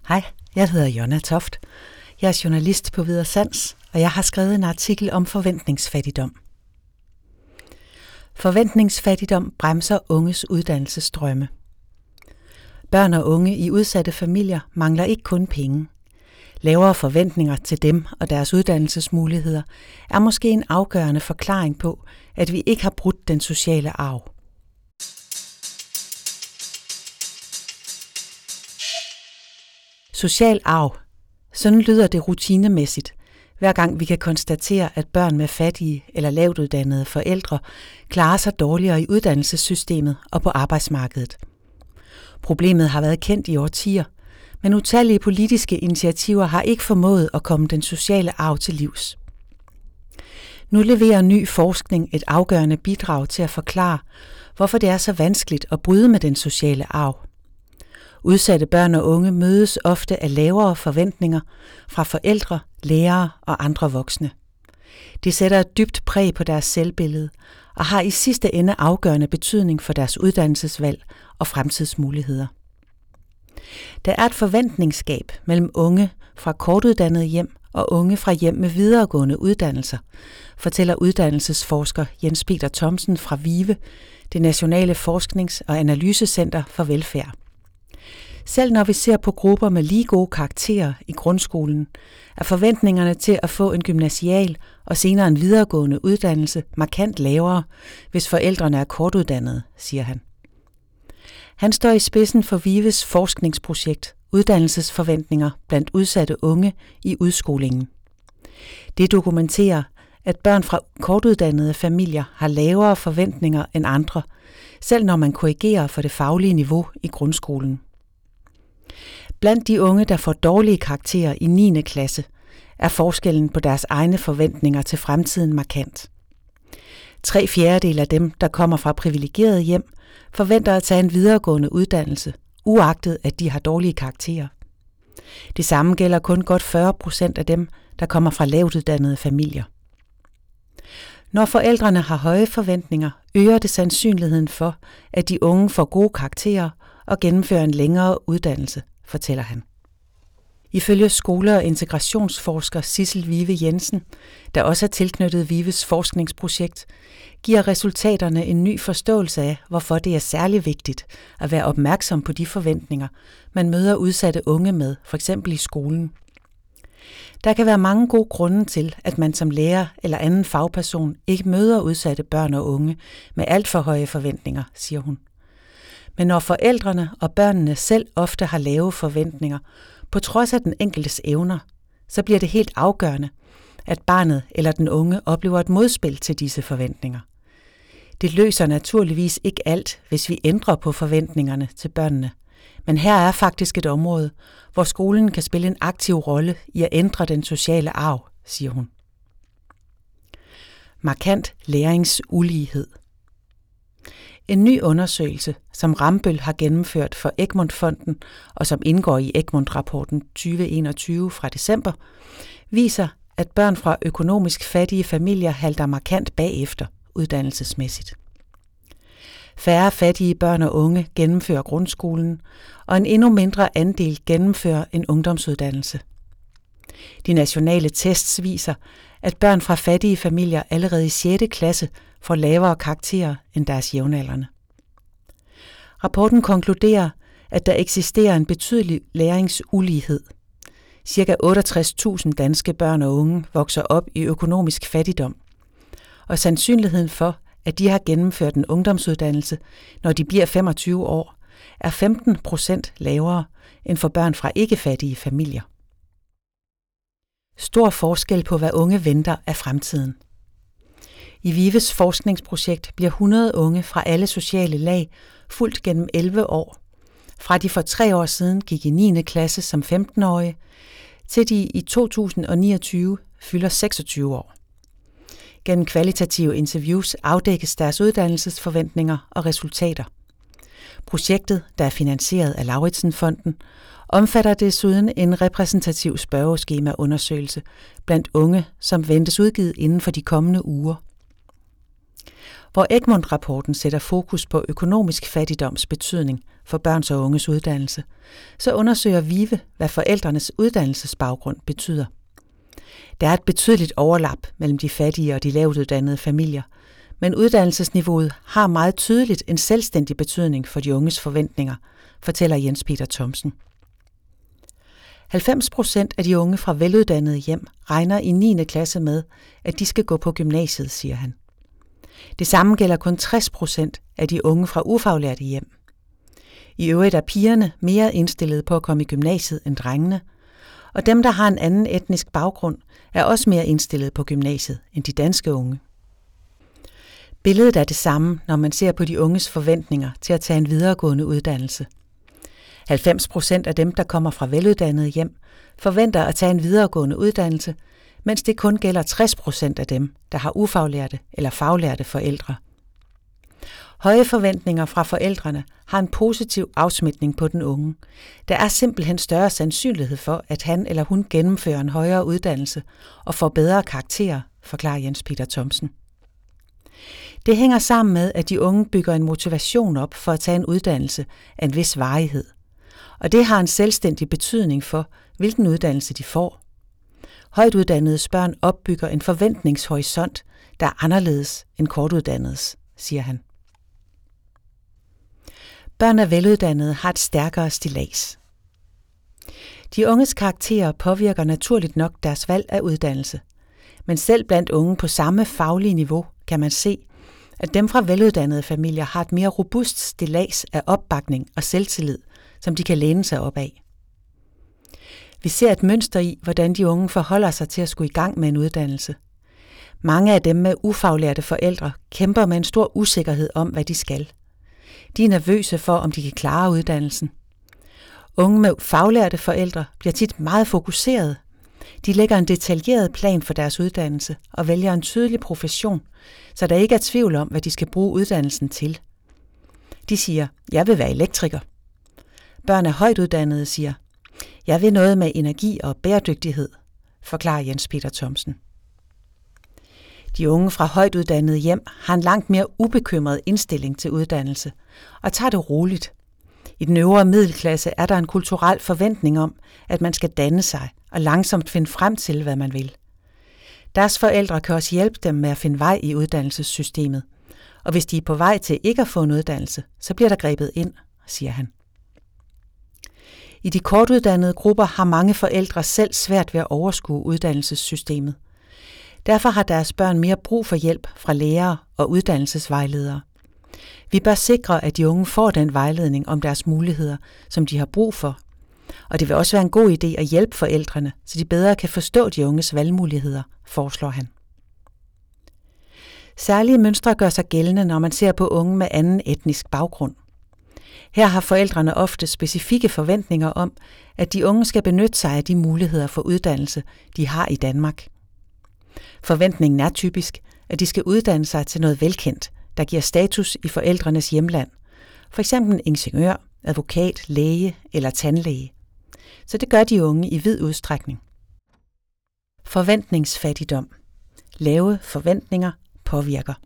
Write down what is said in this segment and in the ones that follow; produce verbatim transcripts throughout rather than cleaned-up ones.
Hej, jeg hedder Jonna Toft. Jeg er journalist på Videre Sans, og jeg har skrevet en artikel om forventningsfattigdom. Forventningsfattigdom bremser unges uddannelsesdrømme. Børn og unge i udsatte familier mangler ikke kun penge. Lavere forventninger til dem og deres uddannelsesmuligheder er måske en afgørende forklaring på, at vi ikke har brudt den sociale arv. Social arv. Sådan lyder det rutinemæssigt, hver gang vi kan konstatere, at børn med fattige eller lavt uddannede forældre klarer sig dårligere i uddannelsessystemet og på arbejdsmarkedet. Problemet har været kendt i årtier, men utallige politiske initiativer har ikke formået at komme den sociale arv til livs. Nu leverer ny forskning et afgørende bidrag til at forklare, hvorfor det er så vanskeligt at bryde med den sociale arv. Udsatte børn og unge mødes ofte af lavere forventninger fra forældre, lærere og andre voksne. Det sætter et dybt præg på deres selvbillede og har i sidste ende afgørende betydning for deres uddannelsesvalg og fremtidsmuligheder. Der er et forventningsgab mellem unge fra kortuddannede hjem og unge fra hjem med videregående uddannelser, fortæller uddannelsesforsker Jens Peter Thomsen fra VIVE, det Nationale Forsknings- og Analysecenter for Velfærd. Selv når vi ser på grupper med lige gode karakterer i grundskolen, er forventningerne til at få en gymnasial og senere en videregående uddannelse markant lavere, hvis forældrene er kortuddannede, siger han. Han står i spidsen for VIVEs forskningsprojekt Uddannelsesforventninger blandt udsatte unge i udskolingen. Det dokumenterer, at børn fra kortuddannede familier har lavere forventninger end andre, selv når man korrigerer for det faglige niveau i grundskolen. Blandt de unge, der får dårlige karakterer i niende klasse, er forskellen på deres egne forventninger til fremtiden markant. Tre fjerdedel af dem, der kommer fra privilegerede hjem, forventer at tage en videregående uddannelse, uagtet at de har dårlige karakterer. Det samme gælder kun godt fyrre procent af dem, der kommer fra lavtuddannede familier. Når forældrene har høje forventninger, øger det sandsynligheden for, at de unge får gode karakterer og gennemfører en længere uddannelse, fortæller han. Ifølge skole- og integrationsforsker Sissel Vive Jensen, der også er tilknyttet VIVEs forskningsprojekt, giver resultaterne en ny forståelse af, hvorfor det er særlig vigtigt at være opmærksom på de forventninger, man møder udsatte unge med, f.eks. i skolen. Der kan være mange gode grunde til, at man som lærer eller anden fagperson ikke møder udsatte børn og unge med alt for høje forventninger, siger hun. Men når forældrene og børnene selv ofte har lave forventninger, på trods af den enkeltes evner, så bliver det helt afgørende, at barnet eller den unge oplever et modspil til disse forventninger. Det løser naturligvis ikke alt, hvis vi ændrer på forventningerne til børnene. Men her er faktisk et område, hvor skolen kan spille en aktiv rolle i at ændre den sociale arv, siger hun. Markant læringsulighed. En ny undersøgelse, som Rambøll har gennemført for Egmont-fonden og som indgår i Egmont-rapporten tyve enogtyve fra december, viser, at børn fra økonomisk fattige familier halter markant bagefter uddannelsesmæssigt. Færre fattige børn og unge gennemfører grundskolen, og en endnu mindre andel gennemfører en ungdomsuddannelse. De nationale tests viser, at børn fra fattige familier allerede i sjette klasse får lavere karakterer end deres jævnaldrende. Rapporten konkluderer, at der eksisterer en betydelig læringsulighed. Cirka otteogtres tusind danske børn og unge vokser op i økonomisk fattigdom, og sandsynligheden for, at de har gennemført en ungdomsuddannelse, når de bliver femogtyve år, er femten procent lavere end for børn fra ikke-fattige familier. Stor forskel på, hvad unge venter af fremtiden. I VIVEs forskningsprojekt bliver hundrede unge fra alle sociale lag fulgt gennem elleve år, fra de for tre år siden gik i niende klasse som femten-årige, til de i to tusind og niogtyve fylder seksogtyve år. Gennem kvalitative interviews afdækkes deres uddannelsesforventninger og resultater. Projektet, der er finansieret af Lauritsen-fonden, omfatter desuden en repræsentativ spørgeskemaundersøgelse blandt unge, som ventes udgivet inden for de kommende uger. Hvor Egmont-rapporten sætter fokus på økonomisk fattigdoms betydning, for børns og unges uddannelse, så undersøger VIVE, hvad forældrenes uddannelsesbaggrund betyder. Der er et betydeligt overlap mellem de fattige og de lavt uddannede familier, men uddannelsesniveauet har meget tydeligt en selvstændig betydning for de unges forventninger, fortæller Jens Peter Thomsen. halvfems procent af de unge fra veluddannede hjem regner i niende klasse med, at de skal gå på gymnasiet, siger han. Det samme gælder kun tres procent af de unge fra ufaglærte hjem. I øvrigt er pigerne mere indstillet på at komme i gymnasiet end drengene, og dem, der har en anden etnisk baggrund, er også mere indstillet på gymnasiet end de danske unge. Billedet er det samme, når man ser på de unges forventninger til at tage en videregående uddannelse. halvfems procent af dem, der kommer fra veluddannede hjem, forventer at tage en videregående uddannelse, mens det kun gælder tres procent af dem, der har ufaglærte eller faglærte forældre. Høje forventninger fra forældrene har en positiv afsmitning på den unge. Der er simpelthen større sandsynlighed for, at han eller hun gennemfører en højere uddannelse og får bedre karakterer, forklarer Jens Peter Thomsen. Det hænger sammen med, at de unge bygger en motivation op for at tage en uddannelse af en vis varighed. Og det har en selvstændig betydning for, hvilken uddannelse de får. Højt uddannedes børn opbygger en forventningshorisont, der er anderledes end kortuddannedes, siger han. Børn af veluddannede har et stærkere stillads. De unges karakterer påvirker naturligt nok deres valg af uddannelse, men selv blandt unge på samme faglige niveau kan man se, at dem fra veluddannede familier har et mere robust stillads af opbakning og selvtillid, som de kan læne sig op af. Vi ser et mønster i, hvordan de unge forholder sig til at skulle i gang med en uddannelse. Mange af dem med ufaglærte forældre kæmper med en stor usikkerhed om, hvad de skal. De er nervøse for, om de kan klare uddannelsen. Unge med faglærte forældre bliver tit meget fokuseret. De lægger en detaljeret plan for deres uddannelse og vælger en tydelig profession, så der ikke er tvivl om, hvad de skal bruge uddannelsen til. De siger, jeg vil være elektriker. Børn af højt uddannede siger, jeg vil noget med energi og bæredygtighed, forklarer Jens Peter Thomsen. De unge fra højt uddannede hjem har en langt mere ubekymret indstilling til uddannelse og tager det roligt. I den øvre middelklasse er der en kulturel forventning om, at man skal danne sig og langsomt finde frem til, hvad man vil. Deres forældre kan også hjælpe dem med at finde vej i uddannelsessystemet, og hvis de er på vej til ikke at få en uddannelse, så bliver der grebet ind, siger han. I de kortuddannede grupper har mange forældre selv svært ved at overskue uddannelsessystemet. Derfor har deres børn mere brug for hjælp fra lærere og uddannelsesvejledere. Vi bør sikre, at de unge får den vejledning om deres muligheder, som de har brug for. Og det vil også være en god idé at hjælpe forældrene, så de bedre kan forstå de unges valgmuligheder, foreslår han. Særlige mønstre gør sig gældende, når man ser på unge med anden etnisk baggrund. Her har forældrene ofte specifikke forventninger om, at de unge skal benytte sig af de muligheder for uddannelse, de har i Danmark. Forventningen er typisk, at de skal uddanne sig til noget velkendt, der giver status i forældrenes hjemland, for eksempel ingeniør, advokat, læge eller tandlæge. Så det gør de unge i vid udstrækning. Forventningsfattigdom. Lave forventninger påvirker.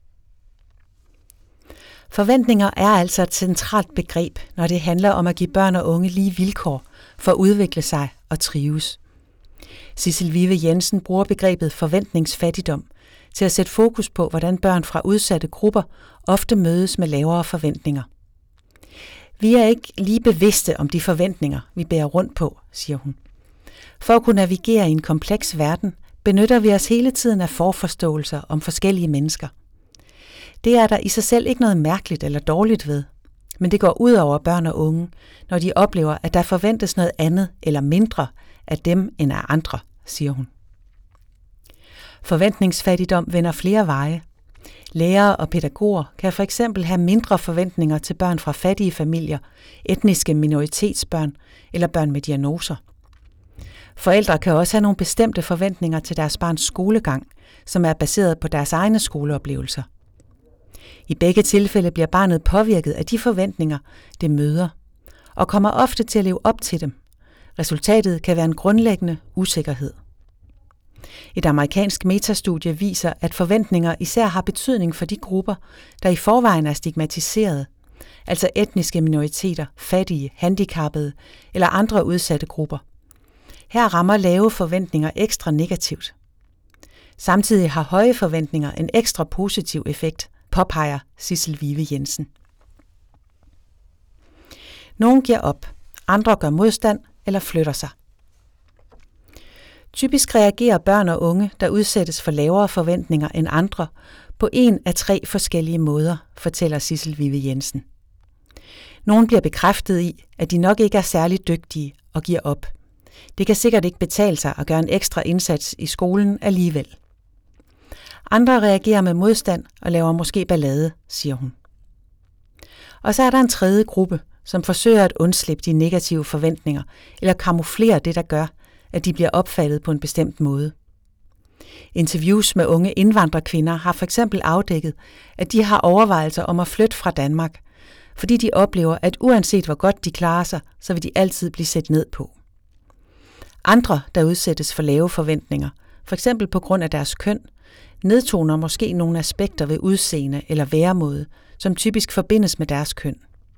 Forventninger er altså et centralt begreb, når det handler om at give børn og unge lige vilkår for at udvikle sig og trives. Sissel Vive Jensen bruger begrebet forventningsfattigdom til at sætte fokus på, hvordan børn fra udsatte grupper ofte mødes med lavere forventninger. Vi er ikke lige bevidste om de forventninger, vi bærer rundt på, siger hun. For at kunne navigere i en kompleks verden, benytter vi os hele tiden af forforståelser om forskellige mennesker. Det er der i sig selv ikke noget mærkeligt eller dårligt ved, men det går ud over børn og unge, når de oplever, at der forventes noget andet eller mindre af dem end af andre, siger hun. Forventningsfattigdom vender flere veje. Lærere og pædagoger kan for eksempel have mindre forventninger til børn fra fattige familier, etniske minoritetsbørn eller børn med diagnoser. Forældre kan også have nogle bestemte forventninger til deres barns skolegang, som er baseret på deres egne skoleoplevelser. I begge tilfælde bliver barnet påvirket af de forventninger, det møder, og kommer ofte til at leve op til dem. Resultatet kan være en grundlæggende usikkerhed. Et amerikansk metastudie viser, at forventninger især har betydning for de grupper, der i forvejen er stigmatiseret, altså etniske minoriteter, fattige, handicappede eller andre udsatte grupper. Her rammer lave forventninger ekstra negativt. Samtidig har høje forventninger en ekstra positiv effekt, påpeger Sissel Vive Jensen. Nogle giver op, andre gør modstand eller flytter sig. Typisk reagerer børn og unge, der udsættes for lavere forventninger end andre, på en af tre forskellige måder, fortæller Sissel Vive Jensen. Nogle bliver bekræftet i, at de nok ikke er særlig dygtige og giver op. Det kan sikkert ikke betale sig at gøre en ekstra indsats i skolen alligevel. Andre reagerer med modstand og laver måske ballade, siger hun. Og så er der en tredje gruppe, som forsøger at undslippe de negative forventninger eller kamuflere det, der gør, at de bliver opfattet på en bestemt måde. Interviews med unge indvandrerkvinder har for eksempel afdækket, at de har overvejelser om at flytte fra Danmark, fordi de oplever, at uanset hvor godt de klarer sig, så vil de altid blive set ned på. Andre, der udsættes for lave forventninger, for eksempel på grund af deres køn, nedtoner måske nogle aspekter ved udseende eller væremåde, som typisk forbindes med deres køn.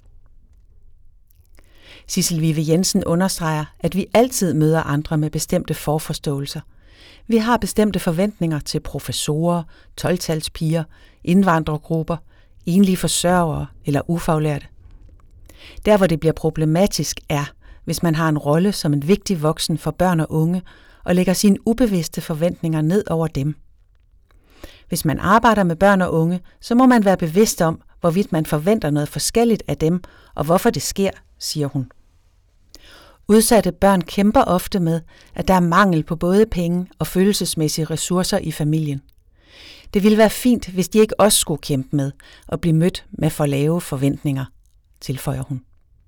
Sissel Vive Jensen understreger, at vi altid møder andre med bestemte forforståelser. Vi har bestemte forventninger til professorer, tolv-talspiger, indvandrergrupper, enlige forsørgere eller ufaglærte. Der, hvor det bliver problematisk, er, hvis man har en rolle som en vigtig voksen for børn og unge og lægger sine ubevidste forventninger ned over dem. Hvis man arbejder med børn og unge, så må man være bevidst om, hvorvidt man forventer noget forskelligt af dem, og hvorfor det sker, siger hun. Udsatte børn kæmper ofte med, at der er mangel på både penge og følelsesmæssige ressourcer i familien. Det ville være fint, hvis de ikke også skulle kæmpe med at blive mødt med for lave forventninger, tilføjer hun.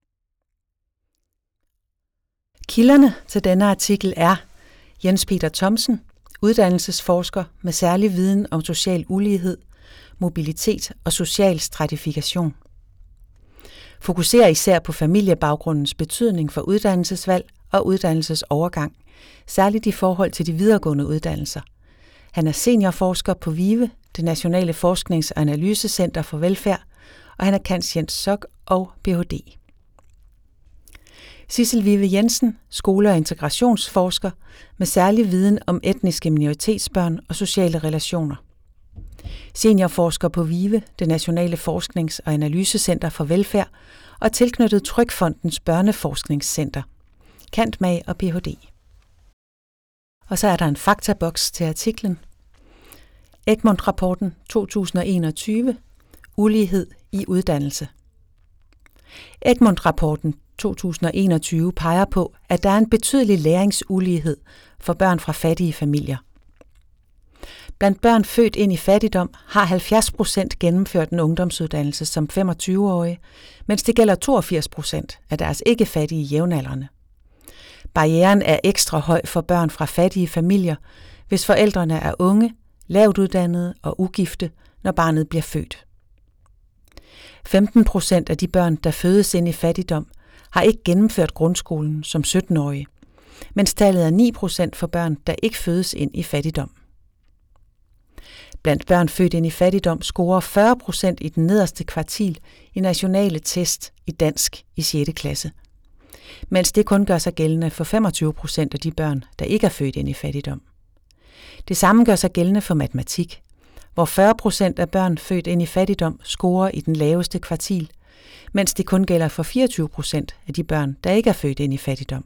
Kilderne til denne artikel er Jens Peter Thomsen, uddannelsesforsker med særlig viden om social ulighed, mobilitet og social stratifikation. Fokuserer især på familiebaggrundens betydning for uddannelsesvalg og uddannelsesovergang, særligt i forhold til de videregående uddannelser. Han er seniorforsker på VIVE, det Nationale Forsknings- og Analysecenter for Velfærd, og han er cand.scient. Soc og P H D. Sissel Vive Jensen, skole- og integrationsforsker med særlig viden om etniske minoritetsbørn og sociale relationer. Seniorforsker på VIVE, det Nationale Forsknings- og Analysecenter for Velfærd, og tilknyttet Trygfondens Børneforskningscenter, cand.mag og P H D. Og så er der en faktaboks til artiklen. Egmont-rapporten to tusind og enogtyve. Ulighed i uddannelse. Egmont-rapporten to tusind og enogtyve peger på, at der er en betydelig læringsulighed for børn fra fattige familier. Blandt børn født ind i fattigdom har halvfjerds procent gennemført en ungdomsuddannelse som femogtyve-årige, mens det gælder toogfirs procent af deres ikke-fattige jævnaldrende. Barrieren er ekstra høj for børn fra fattige familier, hvis forældrene er unge, lavt uddannede og ugifte, når barnet bliver født. femten procent af de børn, der fødes ind i fattigdom, har ikke gennemført grundskolen som sytten-årige, mens tallet er ni procent for børn, der ikke fødes ind i fattigdom. Blandt børn født ind i fattigdom scorer fyrre procent i den nederste kvartil i nationale test i dansk i sjette klasse, mens det kun gør sig gældende for femogtyve procent af de børn, der ikke er født ind i fattigdom. Det samme gør sig gældende for matematik, hvor fyrre procent af børn født ind i fattigdom scorer i den laveste kvartil, mens det kun gælder for fireogtyve procent af de børn, der ikke er født ind i fattigdom.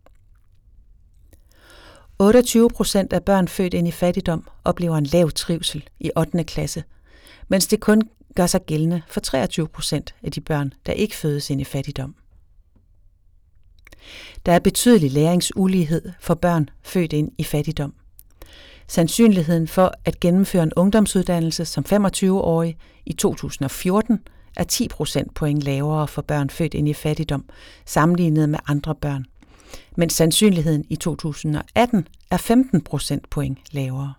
otteogtyve procent af børn født ind i fattigdom oplever en lav trivsel i ottende klasse, mens det kun gør sig gældende for treogtyve procent af de børn, der ikke fødes ind i fattigdom. Der er betydelig læringsulighed for børn født ind i fattigdom. Sandsynligheden for at gennemføre en ungdomsuddannelse som femogtyve-årig i to tusind og fjorten er ti procentpoint lavere for børn født ind i fattigdom sammenlignet med andre børn, mens sandsynligheden i to tusind og atten er femten procentpoint lavere.